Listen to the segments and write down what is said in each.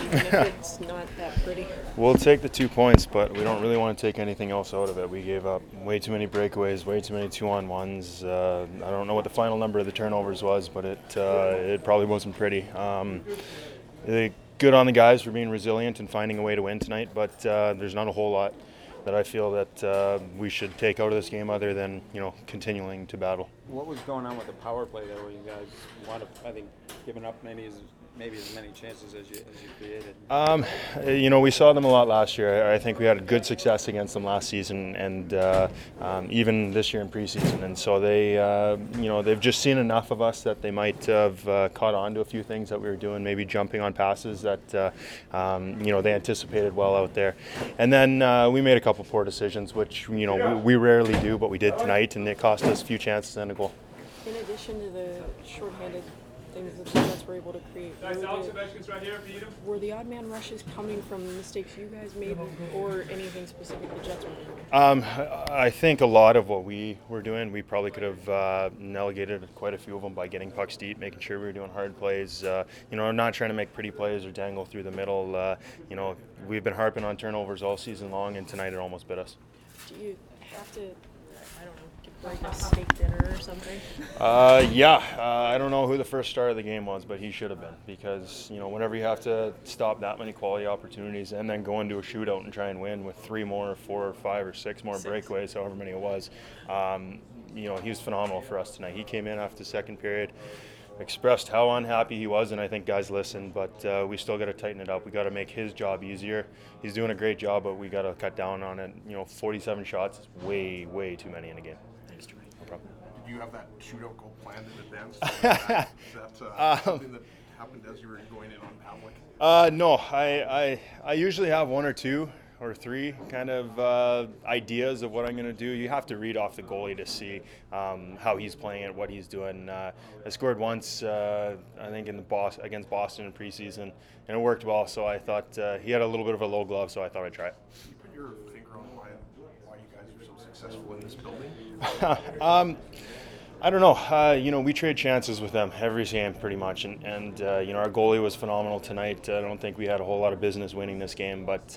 even if it's not that pretty. We'll take the 2 points, but we don't really want to take anything else out of it. We gave up way too many breakaways, way too many 2-on-1s. I don't know what the final number of the turnovers was, but it probably wasn't pretty. Good on the guys for being resilient and finding a way to win tonight, but there's not a whole lot that I feel that we should take out of this game other than continuing to battle. What was going on with the power play there where you guys wound up, I think, giving up maybe as many chances as you created? We saw them a lot last year. I think we had good success against them last season and even this year in preseason. And so they've just seen enough of us that they might have caught on to a few things that we were doing, maybe jumping on passes that they anticipated well out there. And then we made a couple poor decisions, which we rarely do, but we did tonight, and it cost us a few chances and a goal. In addition to the shorthanded things that the Jets were able to create, were the odd man rushes coming from mistakes you guys made or anything specific the Jets were doing? I think a lot of what we were doing, we probably could have negated quite a few of them by getting pucks deep, making sure we were doing hard plays, not trying to make pretty plays or dangle through the middle. We've been harping on turnovers all season long, and tonight it almost bit us. Do you have to, I don't know, give Blake a steak dinner or something? I don't know who the first star of the game was, but he should have been, because whenever you have to stop that many quality opportunities and then go into a shootout and try and win with 3 more, 4 or 5 or 6 more breakaways, however many it was, he was phenomenal for us tonight. He came in after the second period, expressed how unhappy he was, and I think guys listened, but we still got to tighten it up. We got to make his job easier. He's doing a great job, but we got to cut down on it. 47 shots is way too many in a game. Thanks, Troy. No problem. Did you have that shootout goal planned in advance? Is that something that happened as you were going in on Pavlik? No, I usually have 1 or 2 or 3 kind of ideas of what I'm going to do. You have to read off the goalie to see how he's playing it, what he's doing. I scored once, I think, against Boston in preseason, and it worked well. So I thought he had a little bit of a low glove, so I thought I'd try it. Can you put your finger on why you guys are so successful in this building? I don't know. We trade chances with them every game pretty much, and our goalie was phenomenal tonight. I don't think we had a whole lot of business winning this game, but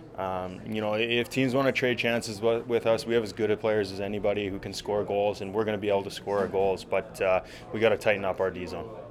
if teams want to trade chances with us, we have as good a players as anybody who can score goals, and we're going to be able to score our goals, but we got to tighten up our D zone.